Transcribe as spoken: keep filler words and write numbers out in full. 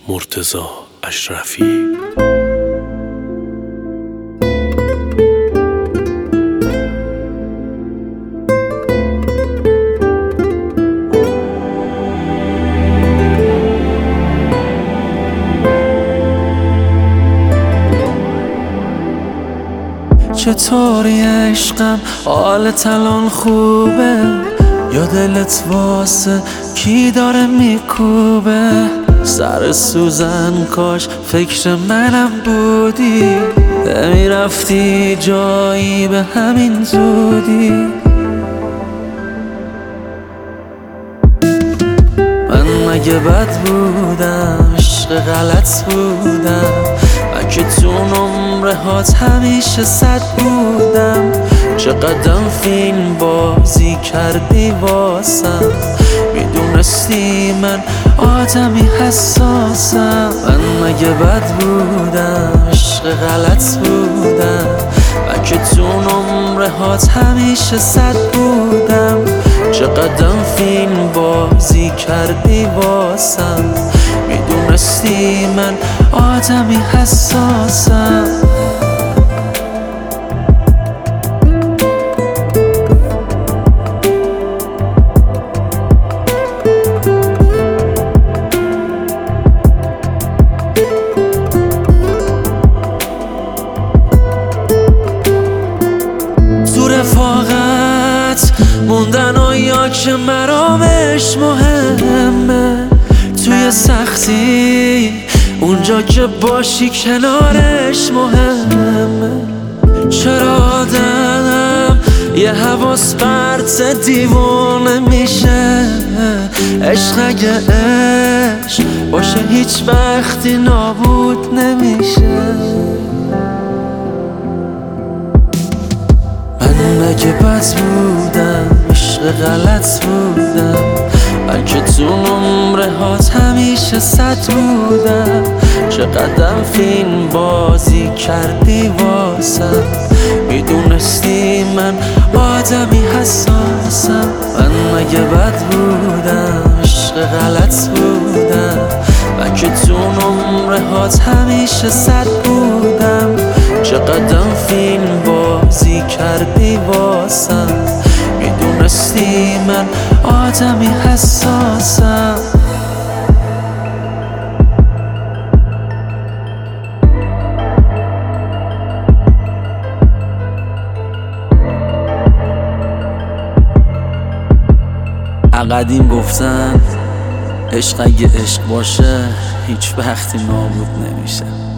مرتضی اشرفی. چطوری عشقم، حالت الان خوبه؟ یا دلت واسه کی داره میکوبه؟ سر سوزن کاش فکر منم بودی، نمیرفتی جایی به همین زودی. من مگه بد بودم، عشق غلط بودم؟ من که تو نمره هات همیشه صد بودم. چقدر فیلم بازی کردی واسم، میدونستی من آدمی حساسم. من مگه بد بودم، عشق غلط بودم؟ من که تو نمره هات همیشه صد بودم. چقدر فیلم بازی کردی واسم، میدونستی من آدمی حساسم. تو رفاقت موندن و یا که مرامش مهمه، توی سختی اونجا که باشی کنارش مهمه. چرا آدم یه حواس پرت دیوونه میشه؟ عشق اگه عشق باشه هیچ وقتی نابود نمیشه. من مگه بد بودم، عشق غلط بودم؟ من که تو نمره هات همیشه صد بودم. چقدر فیلم بازی کردی واسم، میدونستی من آدمی حساسم. من مگه بد بودم، عشق غلط بودم؟ من که تو نمره هات همیشه صد بودم. چقدر فیلم بازی کردی واسم، میدونستی من آدمی حساسم. قدیم گفتن عشق اگه عشق باشه هیچ وقتی نابود نمیشه.